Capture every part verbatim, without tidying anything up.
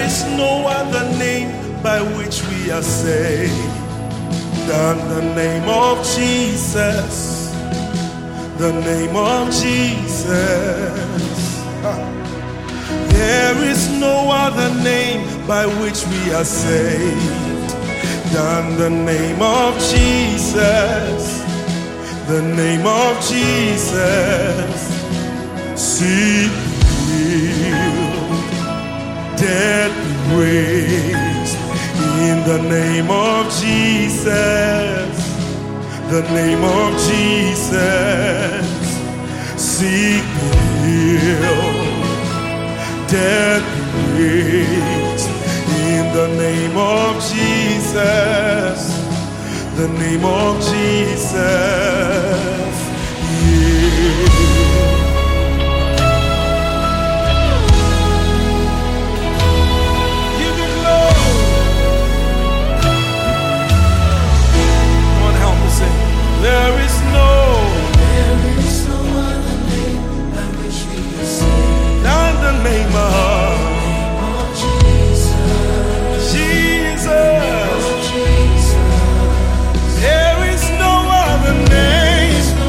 is no other name by which we are saved than the name of Jesus. The name of Jesus. Ah. There is no other name by which we are saved than the name of Jesus. The name of Jesus. Sick, healed, dead, raised in the name of Jesus. The name of Jesus. Sick, healed, dead, raised in the name of Jesus. The name of Jesus. Yeah. There is no, there is no other name by which we are saved than the name of, name of Jesus. Jesus. Jesus. There is no other name.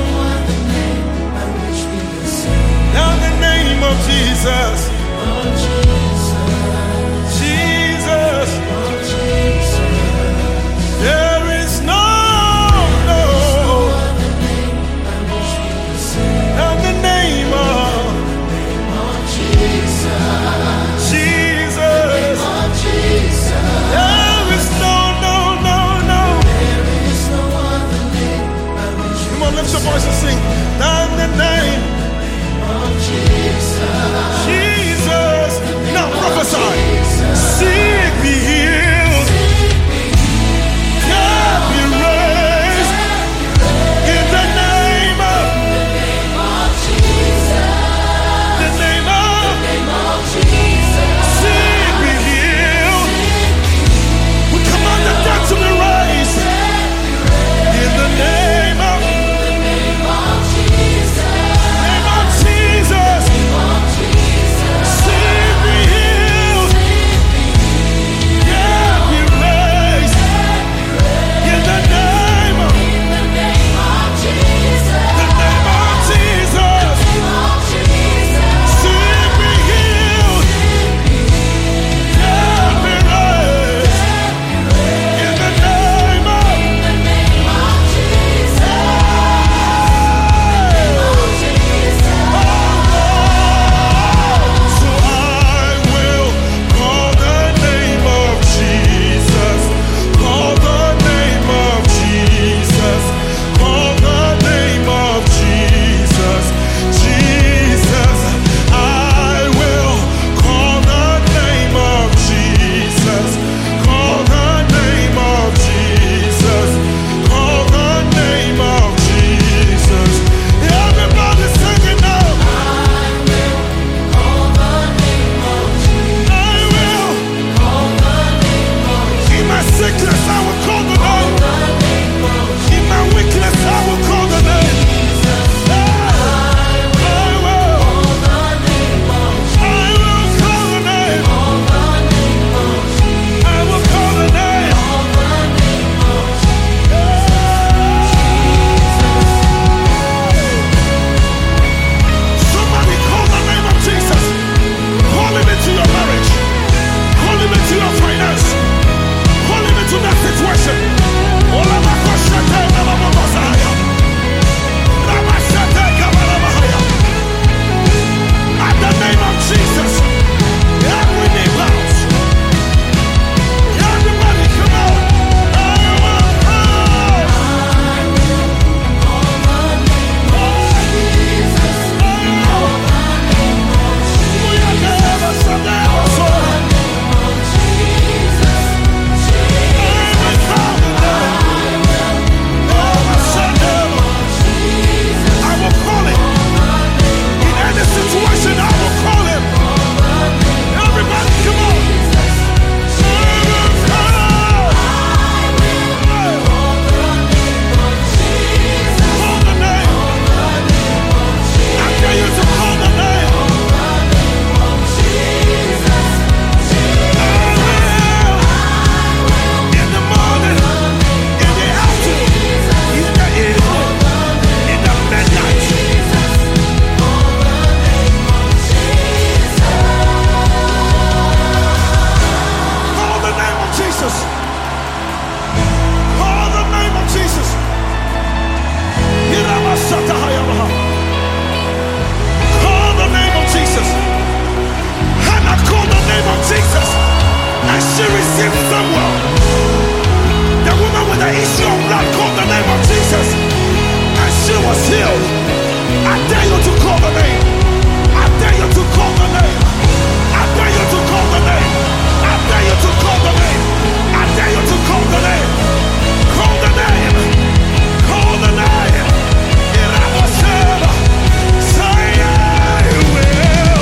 she received Samuel, the woman with the issue of blood called the name of Jesus, and she was healed. I dare you to call the name. I dare you to call the name. I dare you to call the name. I dare you to call the name. I dare you to call the name. Call the name. Call the name. Iraboseba. Say I will.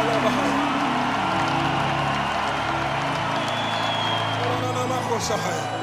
Sahaya.